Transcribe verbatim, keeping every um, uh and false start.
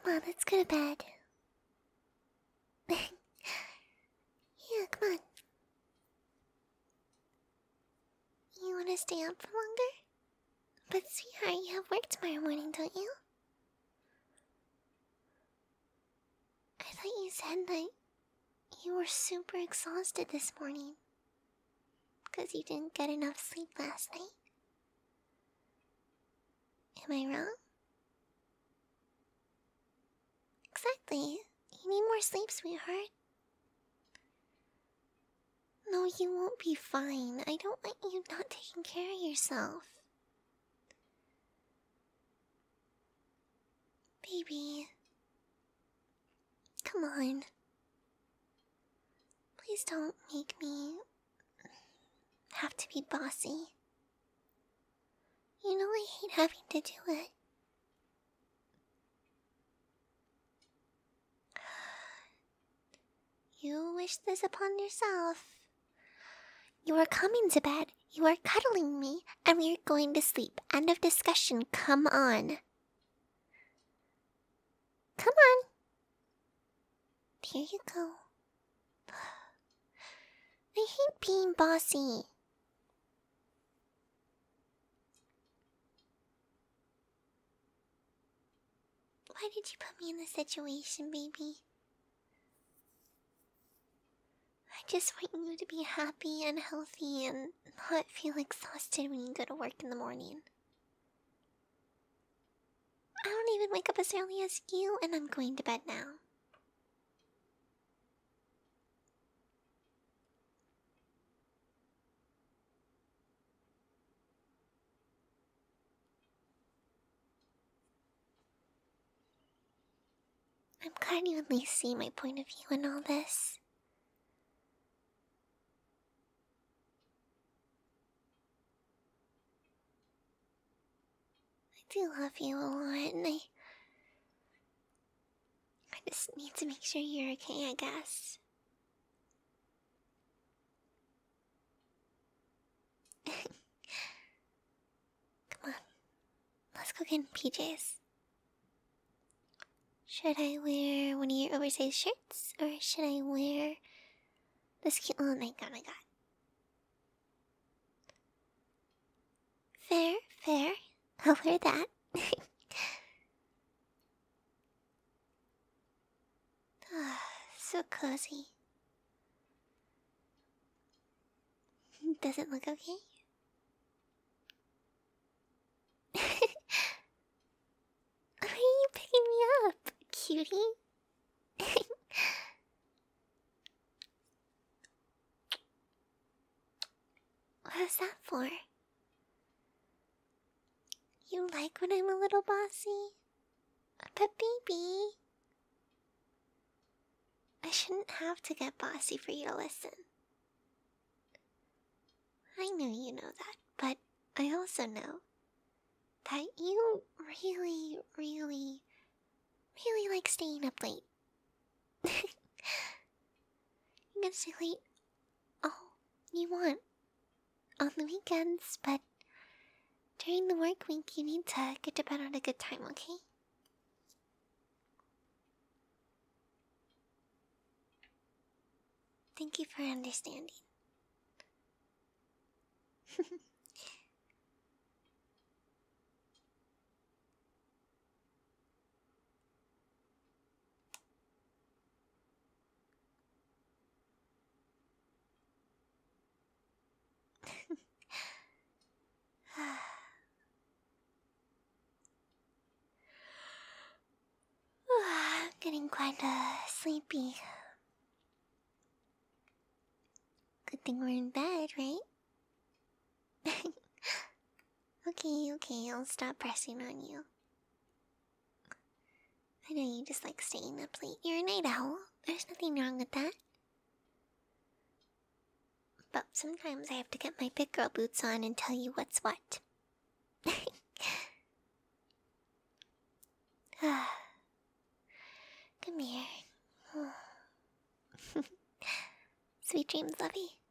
Come on, let's go to bed. Yeah, come on. You wanna stay up for longer? But sweetheart, you have work tomorrow morning, don't you? I thought you said that you were super exhausted this morning. Because you didn't get enough sleep last night. Am I wrong? Exactly. You need more sleep, sweetheart. No, you won't be fine. I don't want you not taking care of yourself. Baby. Come on. Please don't make me have to be bossy. You know I hate having to do it. You wish this upon yourself. You are coming to bed, you are cuddling me, and we are going to sleep. End of discussion, come on. Come on. Here you go. I hate being bossy. Why did you put me in this situation, baby? I just want you to be happy and healthy and not feel exhausted when you go to work in the morning. I don't even wake up as early as you, and I'm going to bed now. I'm glad you at least see my point of view in all this. I do love you a lot, and I... I just need to make sure you're okay, I guess. Come on, let's go get in P Js. Should I wear one of your oversized shirts, or should I wear this cute little nightgown I got? Fair, fair. I'll wear that. Ah, so cozy. Does it look okay? Why are you picking me up, cutie? What's that for? You like when I'm a little bossy? But baby, I shouldn't have to get bossy for you to listen. I know you know that, but I also know that you really, really, really like staying up late. You can stay late all you want on the weekends, but during the work week you need to get to bed on a good time, okay? Thank you for understanding. I'm getting quite uh, sleepy. Good thing we're in bed, right? Okay, okay, I'll stop pressing on you. I know you just like staying up late. You're a night owl. There's nothing wrong with that. But sometimes I have to get my big girl boots on and tell you what's what. Come here. Sweet dreams, lovey.